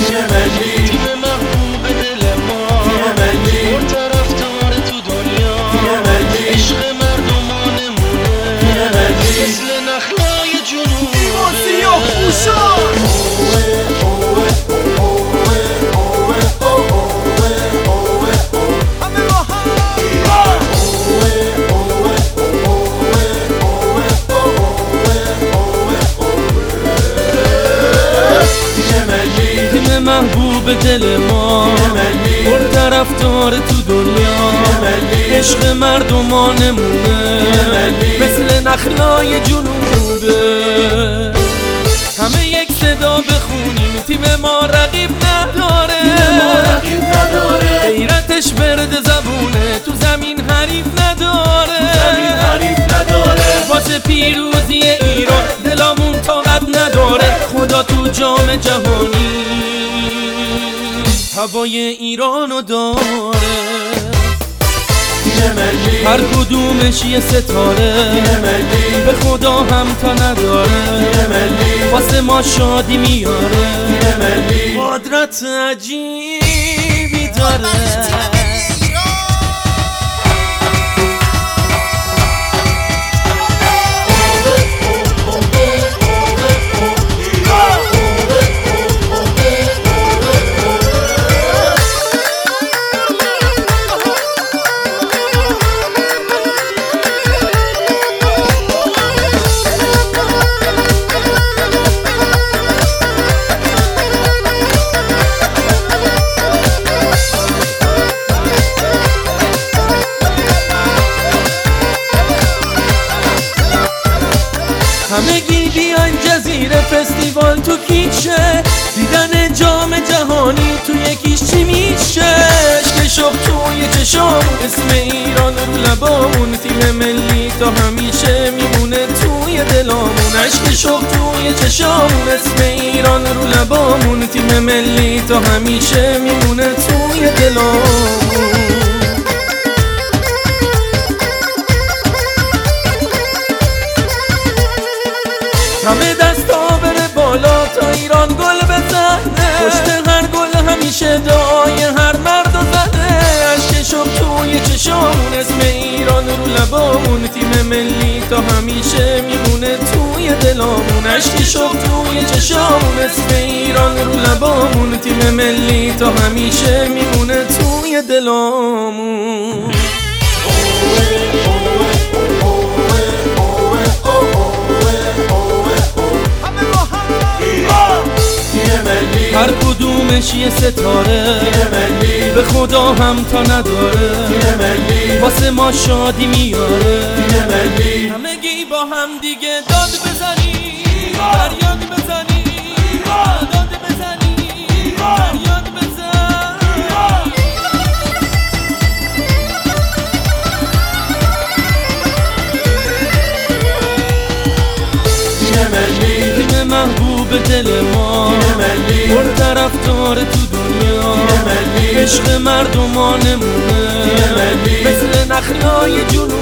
تیم ملی، تیم محبوب دل ما، تیم ملی، پر طرفدار تو دنیا، تیم ملی، عشق مردمانمونه، تیم ملی، مثل نخلای جنوبه. تیم محبوب دل ما، پر طرفدار تو دنیا، عشق مردمانمونه، مثل نخلای جنوبه. همه یک صدا بخونیم، تیم ما رقیب نداره، غیرتش برد زبونه، تو زمین حریف نداره. واسه پیروزی ایران دلامون طاقت نداره، خدا تو جام جهانی هوای ایرانو داره. هر کدومش یه ستاره، به خدا هم تا نداره، واسه ما شادی میاره، قدرت عجیبی داره. همگی بیاین جزیره فستیوال تو کیشه، دیدن جام جهانی تو یکیش چی میشه. عشق شب توی چشامون، اسم ایران رو لبامون، تیم ملی تا همیشه میمونه توی دلامون. عشق شب توی چشامون، اسم ایران رو لبامون، تیم ملی تا همیشه میمونه توی دلامون. همه دستا بره بالا تا ایران گل بزنه، پشت هر گل همیشه دعای هر مرد و زنه. عشق شب توی چشامون، اسم ایران رو لبامون، تیم ملی تا همیشه میمونه توی دلامون. عشق شب توی چشامون، اسم ایران رو لبامون، تیم ملی تا همیشه میمونه توی دلامون. هر کدومش یه ستاره، به خدا هم تا نداره، واسه ما شادی میاره. همگی با هم دیگه داد بزنی، فریاد بزنی، داد بزنی، فریاد بزن. تیم محبوب دل ما، پر طرفدار تو دنیا، عشق مردمانمونه، مثل نخلای جنوب.